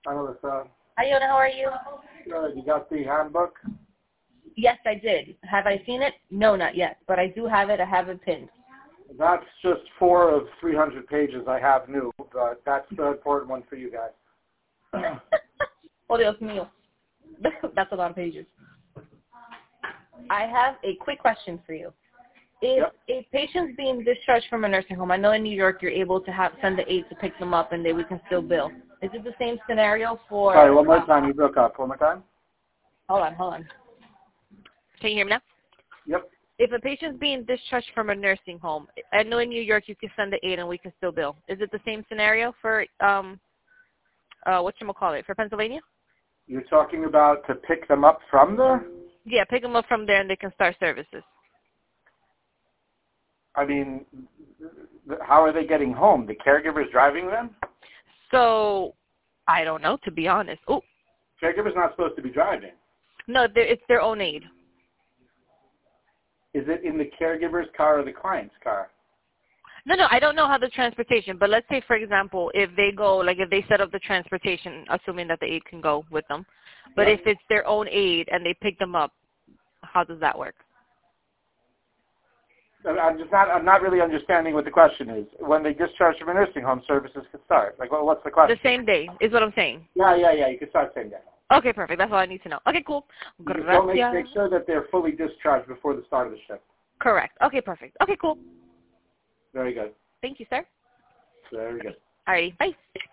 Hi, Melissa. Hi, Yona. How are you? Good. You got the handbook? Yes, I did. Have I seen it? No, not yet. But I do have it. I have it pinned. That's just 4 of 300 pages I have new, but that's the important one for you guys. Oh, Dios mío. That's a lot of pages. I have a quick question for you. If a patient's being discharged from a nursing home, I know in New York you're able to send the aide to pick them up and then we can still bill. Is it the same scenario for... Sorry, one more time. You broke up. One more time? Hold on. Can you hear me now? Yep. If a patient's being discharged from a nursing home, I know in New York you can send the aide and we can still bill. Is it the same scenario for, for Pennsylvania? You're talking about to pick them up from there? Yeah, pick them up from there and they can start services. I mean, how are they getting home? The caregiver's driving them? So, I don't know, to be honest. Oh, Caregiver's not supposed to be driving. no, it's their own aid. Is it in the caregiver's car or the client's car? No, I don't know how the transportation, but let's say, for example, if they go, like if they set up the transportation, assuming that the aide can go with them, but if it's their own aid and they pick them up, how does that work? I'm not really understanding what the question is. When they discharge from a nursing home, services can start. Like, what's the question? The same day is what I'm saying. Yeah. You can start same day. Okay, perfect. That's all I need to know. Okay, cool. So make sure that they're fully discharged before the start of the shift. Correct. Okay, perfect. Okay, cool. Very good. Thank you, sir. Very good. All right. Bye.